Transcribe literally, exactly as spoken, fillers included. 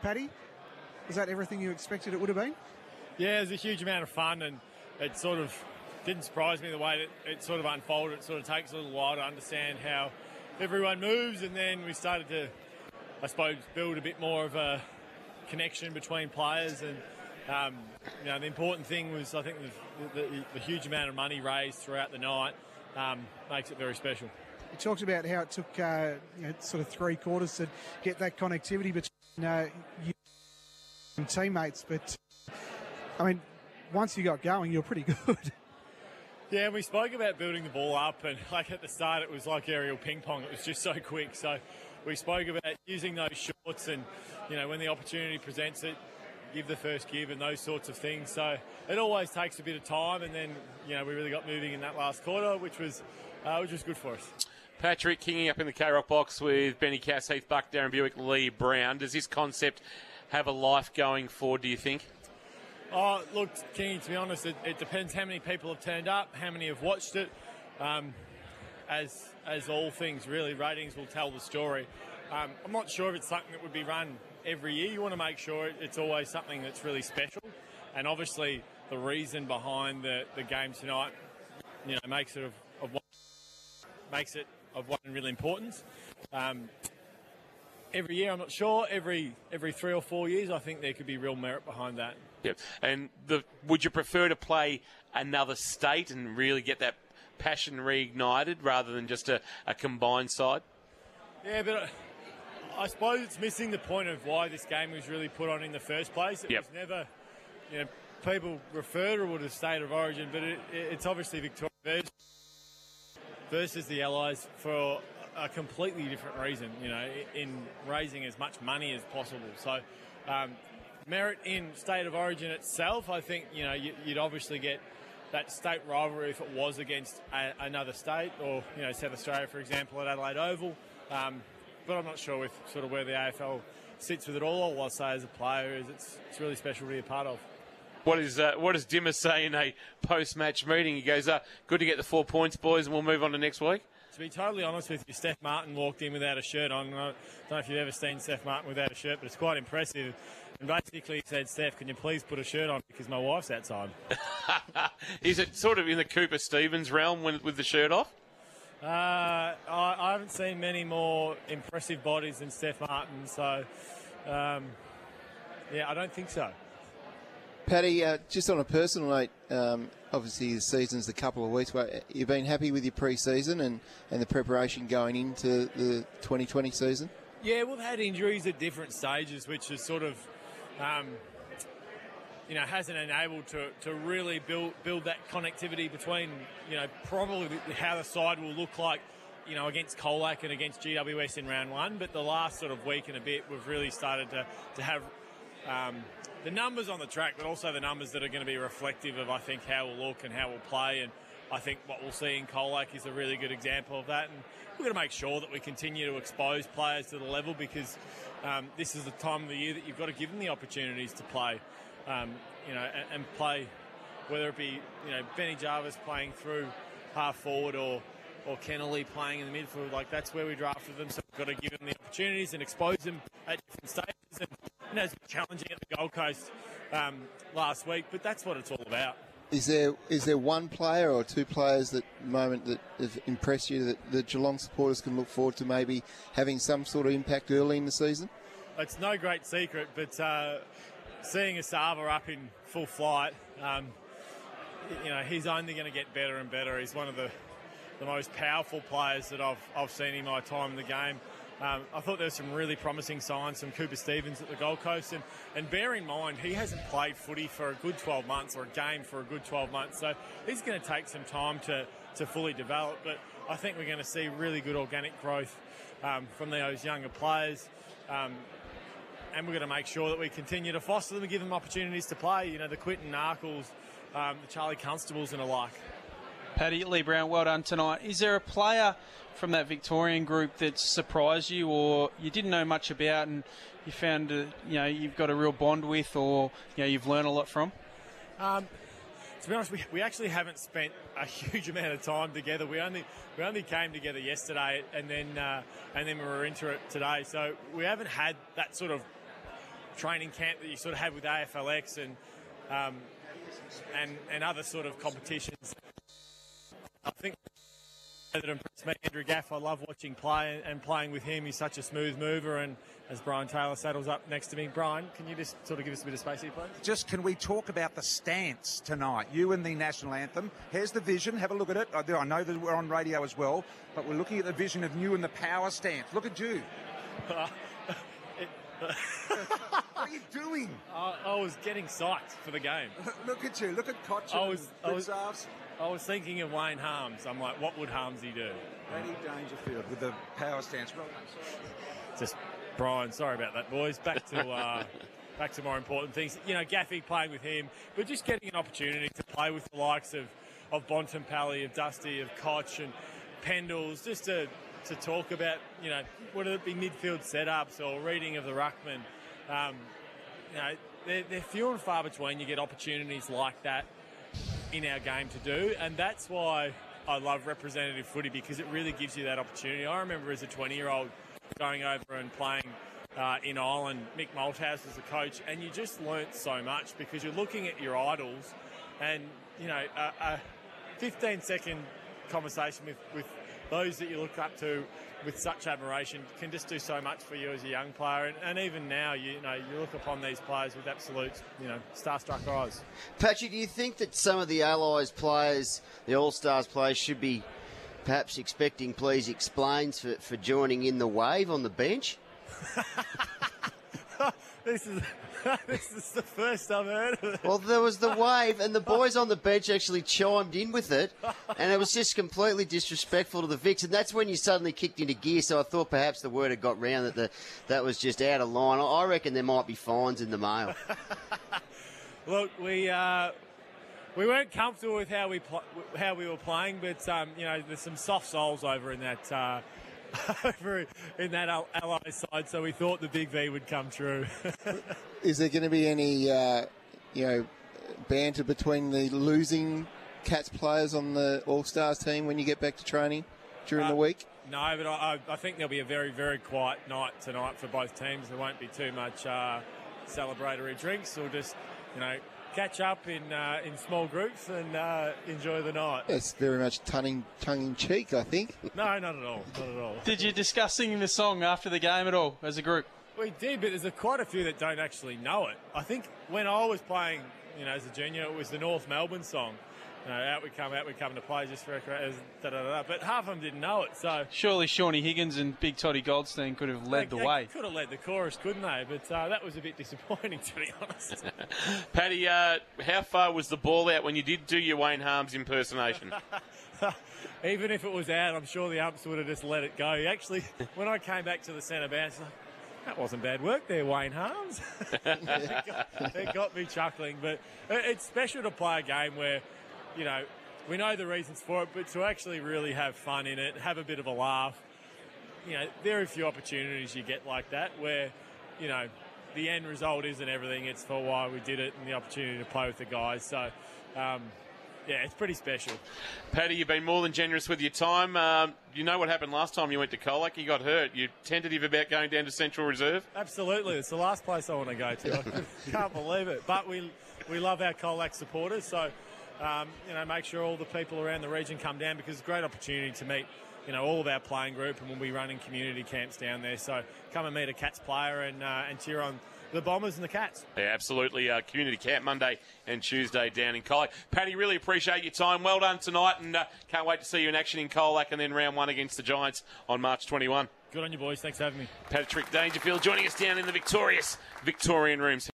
Paddy? Was that everything you expected it would have been? Yeah, it was a huge amount of fun, and it sort of didn't surprise me the way that it sort of unfolded. It sort of takes a little while to understand how everyone moves, and then we started to, I suppose, build a bit more of a connection between players. And um, you know, the important thing was, I think, the, the, the huge amount of money raised throughout the night um, makes it very special. You talked about how it took uh, you know, sort of three quarters to get that connectivity between uh, you and teammates, but I mean, once you got going, you're pretty good. Yeah, we spoke about building the ball up, and like at the start, it was like aerial ping pong. It was just so quick. So we spoke about using those shorts, and you know, when the opportunity presents it, give the first give and those sorts of things. So it always takes a bit of time, and then you know, we really got moving in that last quarter, which was uh, which was good for us. Patrick, kicking up in the K-Rock box with Benny Cass, Heath Buck, Darren Buick, Lee Brown. Does this concept have a life going forward, do you think? Oh, look, Kingy, to be honest, it, it depends how many people have turned up, how many have watched it. Um, as as all things, really, ratings will tell the story. Um, I'm not sure if it's something that would be run every year. You want to make sure it's always something that's really special. And obviously, the reason behind the, the game tonight, you know, makes it of, of what makes it of one real importance. Um, every year, I'm not sure. Every every three or four years, I think there could be real merit behind that. Yep. And the, would you prefer to play another state and really get that passion reignited rather than just a, a combined side? Yeah, but I suppose it's missing the point of why this game was really put on in the first place. It yep. was never, you know, people refer to it as state of origin, but it, it's obviously Victoria versus, versus the Allies for a completely different reason, you know, in raising as much money as possible. So, um, merit in state of origin itself, I think, you know, you'd obviously get that state rivalry if it was against a, another state, or, you know, South Australia, for example, at Adelaide Oval. Um, but I'm not sure with sort of where the A F L sits with it all. All I'll say as a player is it's it's really special to be a part of. What is uh, what does Dimmer say in a post-match meeting? He goes, uh, good to get the four points, boys, and we'll move on to next week. To be totally honest with you, Steph Martin walked in without a shirt on. I don't know if you've ever seen Steph Martin without a shirt, but it's quite impressive. And basically he said, Steph, can you please put a shirt on because my wife's outside? Is it sort of in the Cooper Stevens realm when, with the shirt off? Uh, I, I haven't seen many more impressive bodies than Steph Martin, so um, yeah, I don't think so. Paddy, uh, just on a personal note, um, obviously the season's a couple of weeks, but you've been happy with your pre-season and, and the preparation going into the twenty twenty season? Yeah, we've had injuries at different stages, which is sort of, um, you know, hasn't enabled to, to really build build that connectivity between, you know, probably how the side will look like, you know, against Colac and against G W S in round one. But the last sort of week and a bit, we've really started to, to have um, the numbers on the track, but also the numbers that are going to be reflective of, I think, how we'll look and how we'll play. And I think what we'll see in Colac is a really good example of that. And we're going to make sure that we continue to expose players to the level, because um, this is the time of the year that you've got to give them the opportunities to play, um, you know, and, and play, whether it be, you know, Benny Jarvis playing through half forward or or Kennelly playing in the midfield. Like, that's where we drafted them, so we've got to give them the opportunities and expose them at different stages. And, you know, it's challenging at the Gold Coast um, last week, but that's what it's all about. Is there is there one player or two players at the moment that have impressed you that the Geelong supporters can look forward to maybe having some sort of impact early in the season? It's no great secret, but uh, seeing Asava up in full flight, um, you know, he's only going to get better and better. He's one of the, the most powerful players that I've I've seen in my time in the game. Um, I thought there were some really promising signs from Cooper Stevens at the Gold Coast. And, and bear in mind, he hasn't played footy for a good twelve months or a game for a good twelve months. So he's going to take some time to, to fully develop. But I think we're going to see really good organic growth um, from those younger players. Um, and we're going to make sure that we continue to foster them and give them opportunities to play. You know, the Quinton Narkles, um, the Charlie Constables and alike. Paddy, Lee Brown, well done tonight. Is there a player from that Victorian group that surprised you, or you didn't know much about, and you found, uh, you know, you've got a real bond with, or you know, you've learned a lot from? Um, to be honest, we, we actually haven't spent a huge amount of time together. We only we only came together yesterday, and then uh, and then we were into it today. So we haven't had that sort of training camp that you sort of had with A F L X and um, and and other sort of competitions. I think that impressed me, Andrew Gaff. I love watching play and playing with him. He's such a smooth mover. And as Brian Taylor saddles up next to me, Brian, can you just sort of give us a bit of space here, please? Just can we talk about the stance tonight? You and the national anthem. Here's the vision. Have a look at it. I do- I know that we're on radio as well, but we're looking at the vision of you and the power stance. Look at you. What are you doing? I, I was getting psyched for the game. Look at you. Look at Koch I and was- I was- Blitzarves. I was thinking of Wayne Harms. I'm like, what would Harmsy do? Eddie Dangerfield with the power stance. Well done. Just Brian, sorry about that, boys. Back to uh, back to more important things. You know, Gaffy playing with him, but just getting an opportunity to play with the likes of of Bontempelli, of Dusty, of Koch and Pendles, just to to talk about, you know, whether it be midfield setups or reading of the ruckman. Um, you know, they're, they're few and far between. You get opportunities like that in our game to do, and that's why I love representative footy, because it really gives you that opportunity. I remember as a twenty-year-old going over and playing uh, in Ireland. Mick Malthouse was the coach, and you just learnt so much because you're looking at your idols, and you know a, a fifteen second conversation with, with those that you look up to with such admiration can just do so much for you as a young player, and, and even now, you know, you look upon these players with absolute, you know, starstruck eyes. Patrick, do you think that some of the Allies players, the All-Stars players, should be perhaps expecting please explains for, for joining in the wave on the bench? This is this is the first I've heard of it. Well, there was the wave, and the boys on the bench actually chimed in with it, and it was just completely disrespectful to the Vicks, and that's when you suddenly kicked into gear, so I thought perhaps the word had got round that the, that was just out of line. I reckon there might be fines in the mail. Look, we uh, we weren't comfortable with how we pl- how we were playing, but um, you know, there's some soft souls over in that uh, over in that L- Allied side, so we thought the big V would come true. Is there going to be any, uh, you know, banter between the losing Cats players on the All-Stars team when you get back to training during Uh, the week? No, but I, I think there'll be a very, very quiet night tonight for both teams. There won't be too much uh, celebratory drinks. We'll just, you know, catch up in uh, in small groups and uh, enjoy the night. It's very much tongue, tongue-in-cheek, I think. No, not at all. Not at all. Did you discuss singing the song after the game at all as a group? We did, but there's a, quite a few that don't actually know it. I think when I was playing, you know, as a junior, it was the North Melbourne song. You know, out we come, out we come to play, just for as da da da. But half of them didn't know it, so Surely Shawnee Higgins and Big Toddy Goldstein could have led they, the way. Could have led the chorus, couldn't they? But uh, that was a bit disappointing, to be honest. Paddy, uh, how far was the ball out when you did do your Wayne Harms impersonation? Even if it was out, I'm sure the umps would have just let it go. He actually, when I came back to the centre bounce, like, that wasn't bad work there, Wayne Harms. it, got, it got me chuckling. But it's special to play a game where, you know, we know the reasons for it, but to actually really have fun in it, have a bit of a laugh. You know, very few opportunities you get like that where, you know, the end result isn't everything. It's for why we did it and the opportunity to play with the guys. So, um, yeah, it's pretty special. Paddy, you've been more than generous with your time. Um, you know what happened last time you went to Colac? You got hurt. You're tentative about going down to Central Reserve? Absolutely. It's the last place I want to go to. I can't believe it. But we we love our Colac supporters, so, um, you know, make sure all the people around the region come down, because it's a great opportunity to meet, you know, all of our playing group, and we'll be running community camps down there. So come and meet a Cats player and, uh, and cheer on the Bombers and the Cats. Yeah, absolutely. Uh, community camp Monday and Tuesday down in Colac. Paddy, really appreciate your time. Well done tonight, and uh, can't wait to see you in action in Colac and then round one against the Giants on March twenty-first. Good on you, boys. Thanks for having me. Patrick Dangerfield joining us down in the victorious Victorian Rooms.